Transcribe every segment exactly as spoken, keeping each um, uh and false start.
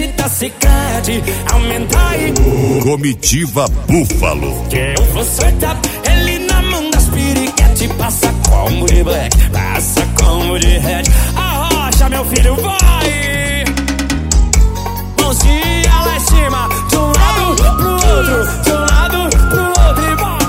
gerente da Sicredi, aumenta aí. Comitiva Búfalo. Que eu vou sortar ele na mão das piriguete. Passa combo de black, passa combo de red. Arrocha, meu filho, vai! Mãozinha lá em cima, de um lado pro outro, de um lado pro outro e vai!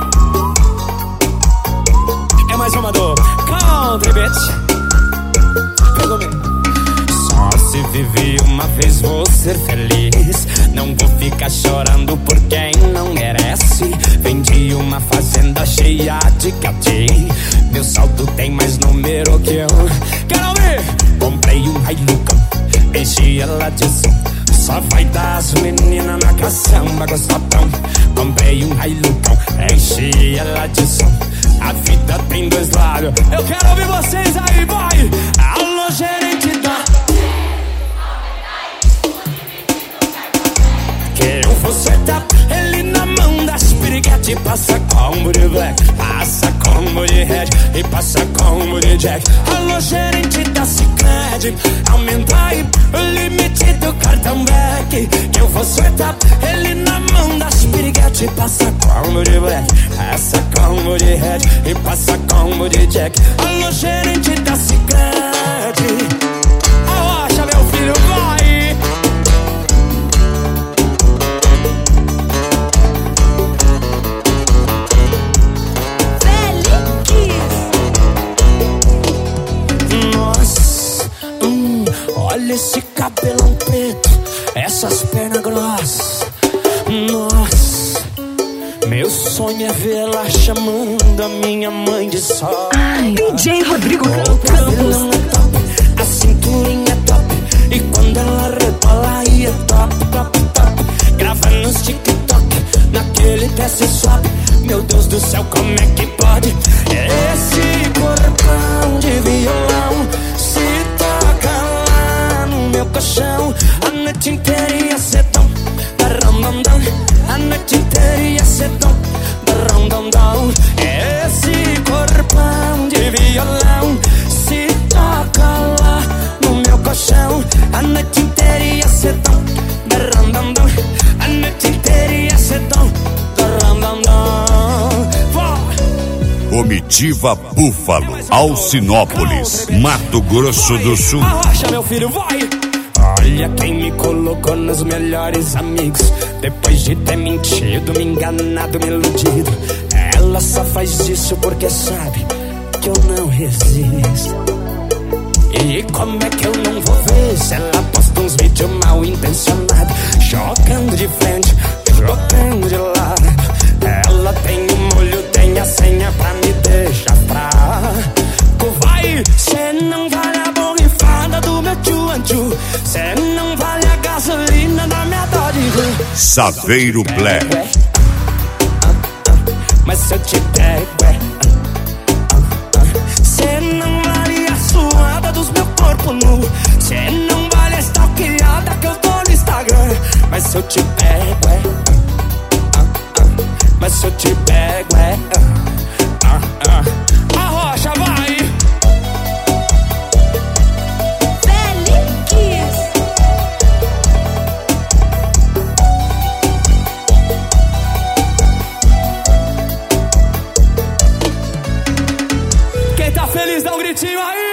É mais uma do country, bitch. Pegou me. Só se vive uma vez, vou ser feliz. Não vou ficar chorando por quem não merece. Vendi uma fazenda cheia de cati. Meu saldo tem mais número que eu. Quero ver! Comprei um Hilux, enchi ela de som. Só vai dar as meninas na caçamba gostapão. Comprei um Hilux, enchi ela de som. A vida tem dois lados. Eu quero ouvir vocês aí, vai! Alô, gerente da... Que eu vou sortar ele na mão das piriguete. Passa combo de black, passa combo de red e passa combo de jack. Alô, gerente da Sicredi, aumenta aí o limite do cartão back. Que eu vou sortar ele na mão das piriguete. Passa combo de black, passa combo de red e passa combo de jack. Alô, gerente da Sicredi, arrocha, meu filho, vai! Olha esse cabelão preto, essas pernas grossas. Nossa, meu sonho é vê-la chamando a minha mãe de sogra. Ai, D J Rodrigo Campos. O cabelão é top, a cinturinha é top. E quando ela rebola aí é top, top, top. Grava nos TikTok, naquele teste swap. Meu Deus do céu, como é que pode? Esse corpão de violão se toca lá no meu colchão. A noite inteira ia ser tão barrão-dão-dão. A noite inteira ia ser tão barrão-dão-dão. Esse corpão de violão se toca lá no meu colchão. A noite inteira ia ser tão barrão-dão-dão. A noite inteira ia ser tão barrão-dão-dão. Comitiva Búfalo, Alcinópolis, Mato Grosso do Sul. Arrocha, meu filho, vai! Olha quem me colocou nos melhores amigos. Depois de ter mentido, me enganado, me iludido. Ela só faz isso porque sabe que eu não resisto. E como é que eu não vou ver se ela posta uns vídeos mal intencionados, jogando de frente, jogando de lado. Ela tem o molho, tem a senha pra me deixar fraco. Vai, cê não vale a borrifada do meu tchu-an-tchu. Cê não vale a gasolina da minha Dodge. Saveiro Black. Mas se eu te pego, é cê não vale a suada dos meus corpos nu. Cê não vale a stalkeada que eu tô no Instagram. Mas se eu te pego, é Mas se eu te pego, é ah, ah. Arrocha, vai! Feliz. Quem tá feliz dá um gritinho aí!